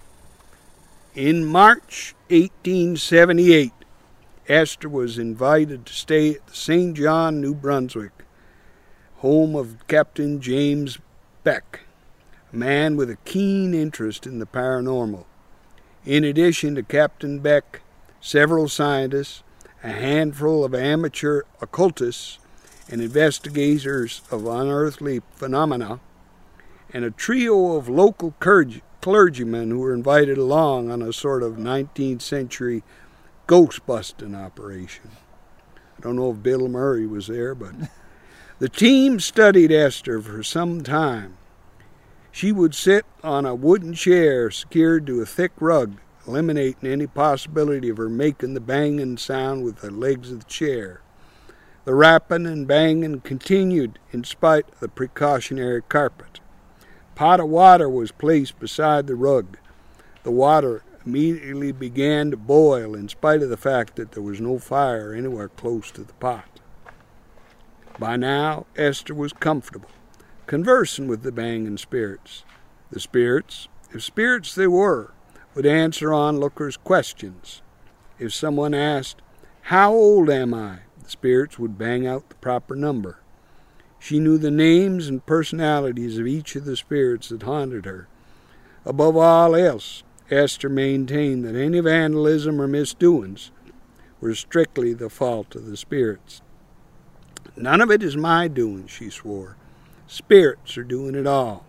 In March eighteen seventy-eight, Esther was invited to stay at the Saint John, New Brunswick, home of Captain James Beck, a man with a keen interest in the paranormal. In addition to Captain Beck, several scientists a handful of amateur occultists and investigators of unearthly phenomena, and a trio of local clergy, clergymen who were invited along on a sort of nineteenth century ghost-busting operation. I don't know if Bill Murray was there, but the team studied Esther for some time. She would sit on a wooden chair secured to a thick rug, eliminating any possibility of her making the banging sound with the legs of the chair. The rapping and banging continued in spite of the precautionary carpet. A pot of water was placed beside the rug. The water immediately began to boil in spite of the fact that there was no fire anywhere close to the pot. By now, Esther was comfortable, conversing with the banging spirits. The spirits, if spirits they were, would answer onlookers' questions. If someone asked, "How old am I?" the spirits would bang out the proper number. She knew the names and personalities of each of the spirits that haunted her. Above all else, Esther maintained that any vandalism or misdoings were strictly the fault of the spirits. "None of it is my doing," she swore. "Spirits are doing it all."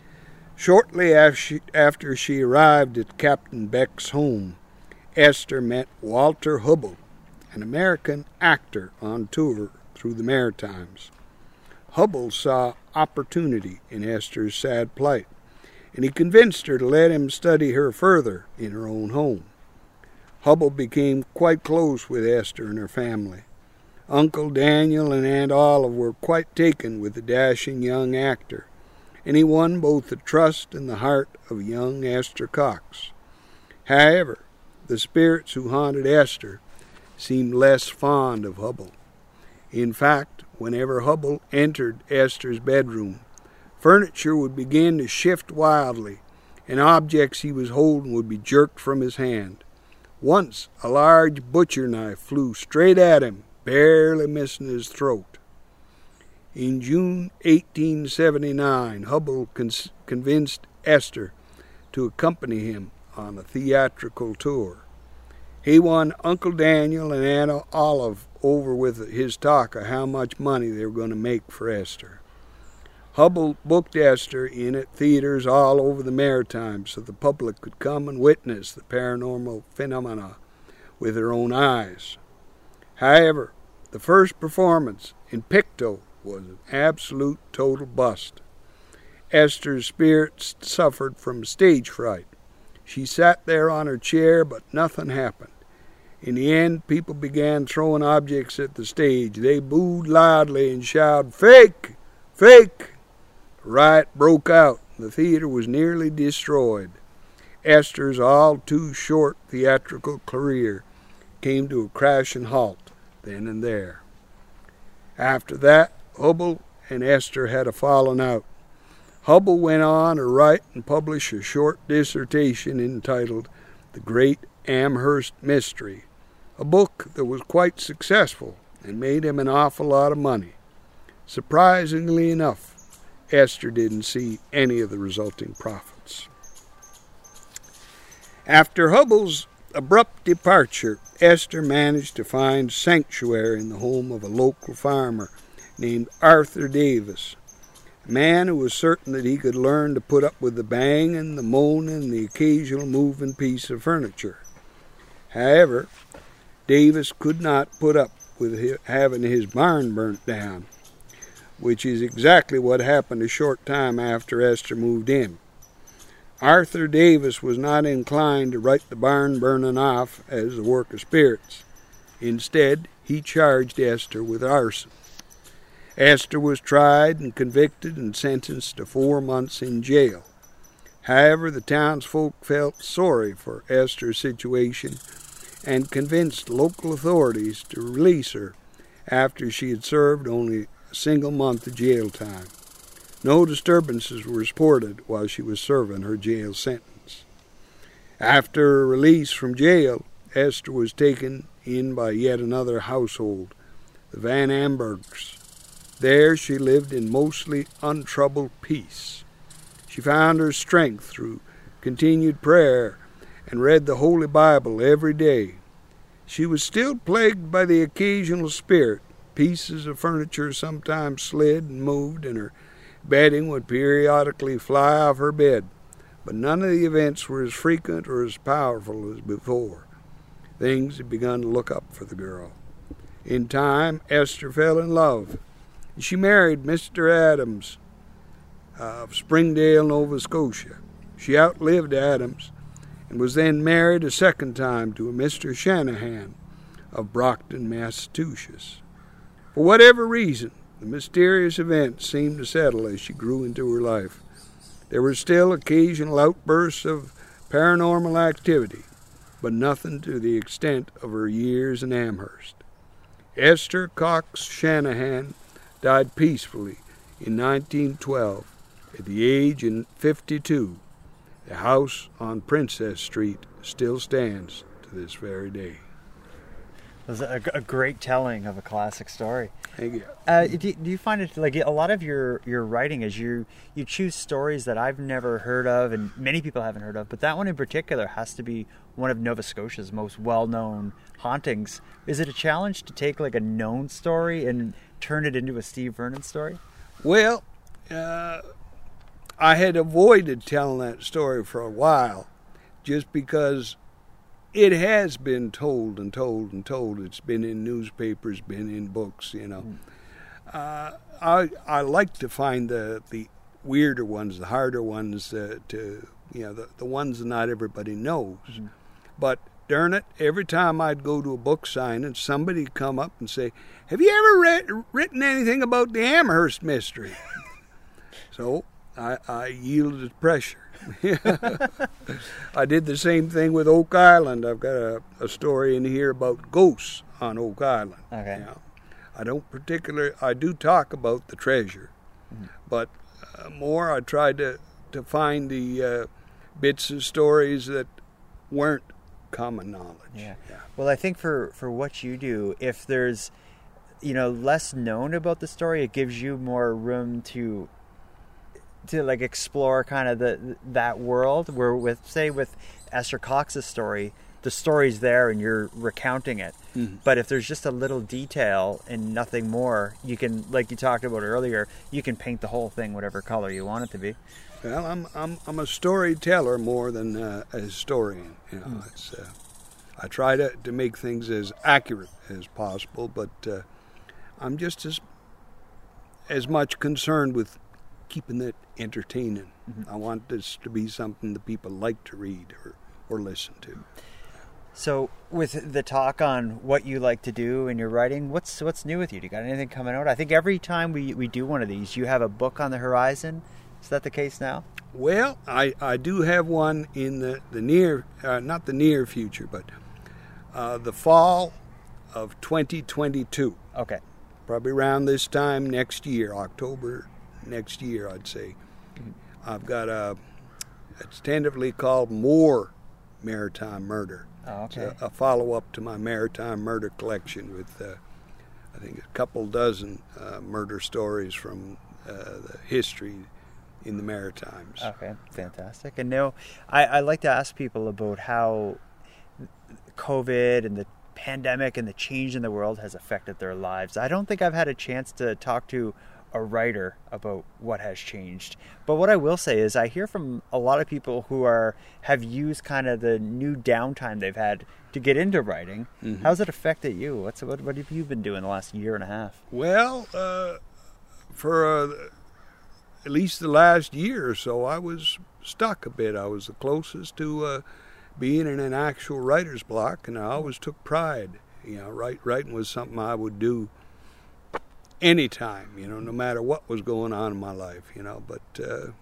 Shortly after she arrived at Captain Beck's home, Esther met Walter Hubbell, an American actor on tour through the Maritimes. Hubbell saw opportunity in Esther's sad plight, and he convinced her to let him study her further in her own home. Hubbell became quite close with Esther and her family. Uncle Daniel and Aunt Olive were quite taken with the dashing young actor, and he won both the trust and the heart of young Esther Cox. However, the spirits who haunted Esther seemed less fond of Hubbell. In fact, whenever Hubbell entered Esther's bedroom, furniture would begin to shift wildly, and objects he was holding would be jerked from his hand. Once, a large butcher knife flew straight at him, barely missing his throat. In June eighteen seventy-nine, Hubbell con- convinced Esther to accompany him on a theatrical tour. He won Uncle Daniel and Aunt Olive over with his talk of how much money they were going to make for Esther. Hubbell booked Esther in at theaters all over the Maritimes so the public could come and witness the paranormal phenomena with their own eyes. However, the first performance in Pictou was an absolute total bust. Esther's spirit suffered from stage fright. She sat there on her chair, but nothing happened. In the end, people began throwing objects at the stage. They booed loudly and shouted, "Fake! Fake!" A riot broke out. The theater was nearly destroyed. Esther's all-too-short theatrical career came to a crashing halt then and there. After that, Hubbell and Esther had a falling out. Hubbell went on to write and publish a short dissertation entitled The Great Amherst Mystery, a book that was quite successful and made him an awful lot of money. Surprisingly enough, Esther didn't see any of the resulting profits. After Hubbell's abrupt departure, Esther managed to find sanctuary in the home of a local farmer named Arthur Davis, a man who was certain that he could learn to put up with the banging, the moaning, and the occasional moving piece of furniture. However, Davis could not put up with having his barn burnt down, which is exactly what happened a short time after Esther moved in. Arthur Davis was not inclined to write the barn burning off as the work of spirits. Instead, he charged Esther with arson. Esther was tried and convicted and sentenced to four months in jail. However, the townsfolk felt sorry for Esther's situation and convinced local authorities to release her after she had served only a single month of jail time. No disturbances were reported while she was serving her jail sentence. After her release from jail, Esther was taken in by yet another household, the Van Ambergs. There she lived in mostly untroubled peace. She found her strength through continued prayer and read the Holy Bible every day. She was still plagued by the occasional spirit. Pieces of furniture sometimes slid and moved, and her bedding would periodically fly off her bed. But none of the events were as frequent or as powerful as before. Things had begun to look up for the girl. In time, Esther fell in love. She married Mister Adams of Springdale, Nova Scotia. She outlived Adams and was then married a second time to a Mister Shanahan of Brockton, Massachusetts. For whatever reason, the mysterious events seemed to settle as she grew into her life. There were still occasional outbursts of paranormal activity, but nothing to the extent of her years in Amherst. Esther Cox Shanahan died peacefully in nineteen twelve at the age of fifty-two. The house on Princess Street still stands to this very day. It was a, a great telling of a classic story. Thank you. Uh, do, do you find it like a lot of your, your writing is you you choose stories that I've never heard of and many people haven't heard of, but that one in particular has to be one of Nova Scotia's most well-known hauntings. Is it a challenge to take like a known story and turn it into a Steve Vernon story? Well, uh, I had avoided telling that story for a while just because it has been told and told and told. It's been in newspapers, been in books, you know. Uh, I I like to find the the weirder ones, the harder ones, uh, to you know the the ones that not everybody knows. Mm-hmm. But darn it, every time I'd go to a book signing, somebody'd come up and say, "Have you ever read, written anything about the Amherst mystery?" So I, I yielded to pressure. I did the same thing with Oak Island. I've got a, a story in here about ghosts on Oak Island. Okay. You know, I don't particularly, I do talk about the treasure, mm-hmm. but uh, more I tried to, to find the uh, bits of stories that weren't common knowledge. Yeah. yeah. Well, I think for, for what you do, if there's, you know, less known about the story, it gives you more room to to like explore kind of the that world where with say with Esther Cox's story, the story's there and you're recounting it. Mm-hmm. But if there's just a little detail and nothing more, you can, like you talked about earlier, you can paint the whole thing whatever color you want it to be. Well, I'm I'm I'm a storyteller more than uh, a historian. You know, mm. it's uh, I try to, to make things as accurate as possible, but uh, I'm just as as much concerned with keeping it entertaining. Mm-hmm. I want this to be something that people like to read or, or listen to. So with the talk on what you like to do in your writing, what's what's new with you? Do you got anything coming out? I think every time we, we do one of these, you have a book on the horizon. Is that the case now? Well, I, I do have one in the, the near, uh, not the near future, but uh, the fall of twenty twenty-two. Okay. Probably around this time next year, October next year, I'd say. Mm-hmm. I've got a, it's tentatively called More Maritime Murder. Oh, okay. It's a, a follow-up to my Maritime Murder collection with, uh, I think, a couple dozen uh, murder stories from uh, the history in the Maritimes. Okay, fantastic. And now, I, I like to ask people about how COVID and the pandemic and the change in the world has affected their lives. I don't think I've had a chance to talk to a writer about what has changed. But what I will say is I hear from a lot of people who are have used kind of the new downtime they've had to get into writing. Mm-hmm. How's it affected you? What's what, what have you been doing the last year and a half? Well, uh, for uh, at least the last year or so, I was stuck a bit. I was the closest to uh, being in an actual writer's block, and I always took pride. You know, write, writing was something I would do anytime, you know, no matter what was going on in my life, you know. But uh,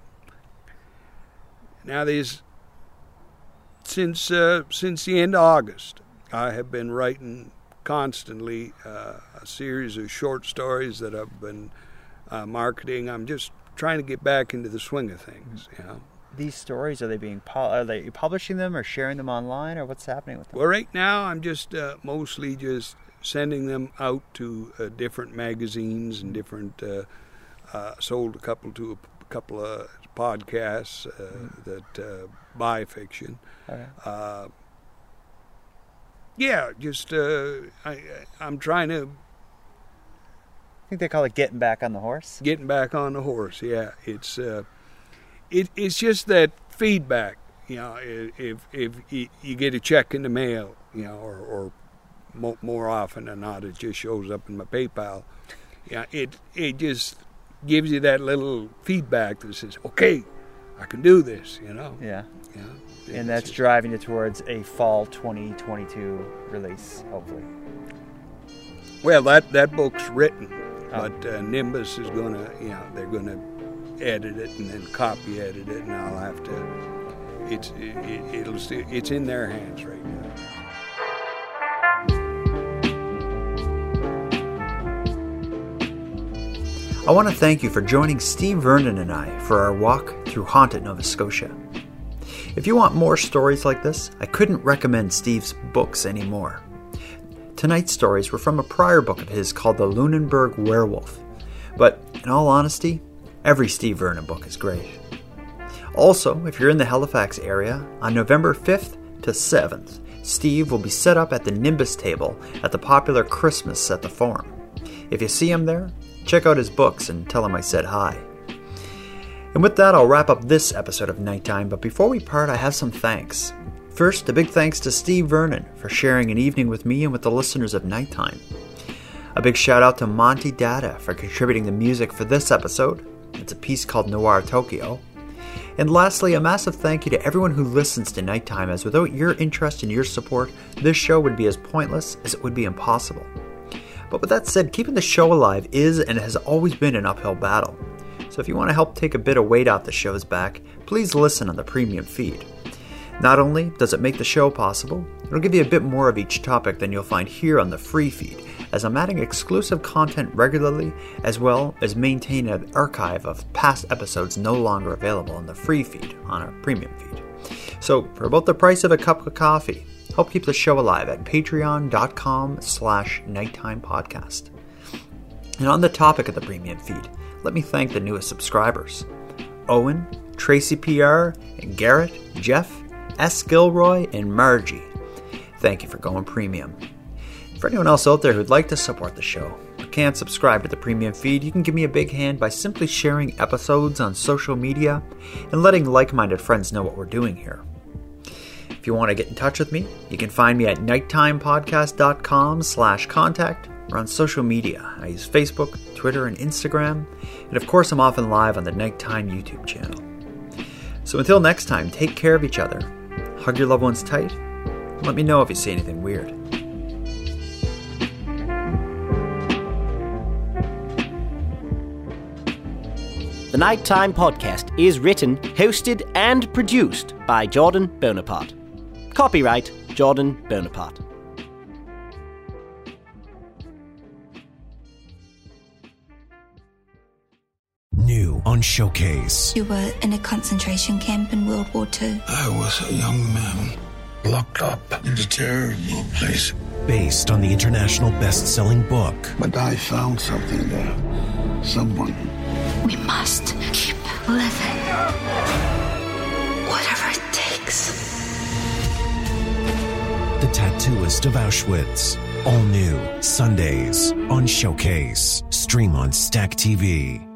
now these, since uh, since the end of August, I have been writing constantly uh, a series of short stories that I've been uh, marketing. I'm just trying to get back into the swing of things, you know. These stories, are they being pu- are they publishing them or sharing them online, or what's happening with them? Well, right now I'm just uh, mostly just sending them out to uh, different magazines and different. Uh, uh, sold a couple to a couple of podcasts uh, mm. that uh, buy fiction. Okay. Uh, Yeah, just uh, I, I'm trying to... I think they call it getting back on the horse. Getting back on the horse, yeah. It's uh, it, it's just that feedback, you know, if if you get a check in the mail, you know, or, or more often than not, it just shows up in my PayPal. Yeah, it it just gives you that little feedback that says, okay, I can do this, you know. Yeah. Yeah. And that's driving you towards a fall twenty twenty-two release, hopefully. Well, that, that book's written, oh. but uh, Nimbus is going to, you know, they're going to edit it and then copy edit it, and I'll have to, it's, it, it'll, it's in their hands right now. I want to thank you for joining Steve Vernon and I for our walk through haunted Nova Scotia. If you want more stories like this, I couldn't recommend Steve's books anymore. Tonight's stories were from a prior book of his called The Lunenburg Werewolf. But in all honesty, every Steve Vernon book is great. Also, if you're in the Halifax area, on November fifth to seventh, Steve will be set up at the Nimbus table at the popular Christmas at the Forum. If you see him there, check out his books and tell him I said hi. And with that, I'll wrap up this episode of Nighttime, but before we part, I have some thanks. First, a big thanks to Steve Vernon for sharing an evening with me and with the listeners of Nighttime. A big shout out to Monty Data for contributing the music for this episode. It's a piece called Noir Tokyo. And lastly, a massive thank you to everyone who listens to Nighttime, as without your interest and your support, this show would be as pointless as it would be impossible. But with that said, keeping the show alive is and has always been an uphill battle. So if you want to help take a bit of weight off the show's back, please listen on the premium feed. Not only does it make the show possible, it'll give you a bit more of each topic than you'll find here on the free feed, as I'm adding exclusive content regularly, as well as maintain an archive of past episodes no longer available on the free feed on our premium feed. So for about the price of a cup of coffee, help keep the show alive at patreon.com slash nighttime podcast. And on the topic of the premium feed, let me thank the newest subscribers: Owen, Tracy P R, and Garrett, Jeff, S. Gilroy, and Margie. Thank you for going premium. For anyone else out there who'd like to support the show but can't subscribe to the premium feed, you can give me a big hand by simply sharing episodes on social media and letting like-minded friends know what we're doing here. If you want to get in touch with me, you can find me at nighttimepodcast.com slash contact or on social media. I use Facebook, Twitter, and Instagram. And of course, I'm often live on the Nighttime YouTube channel. So until next time, take care of each other, hug your loved ones tight, and let me know if you see anything weird. The Nighttime Podcast is written, hosted, and produced by Jordan Bonaparte. Copyright Jordan Bonaparte. New on Showcase. You were in a concentration camp in World War Two. I was a young man locked up in a terrible place. Based on the international best-selling book. But I found something there. Someone. We must keep living. Whatever it takes. The Tattooist of Auschwitz. All new Sundays on Showcase. Stream on Stack T V.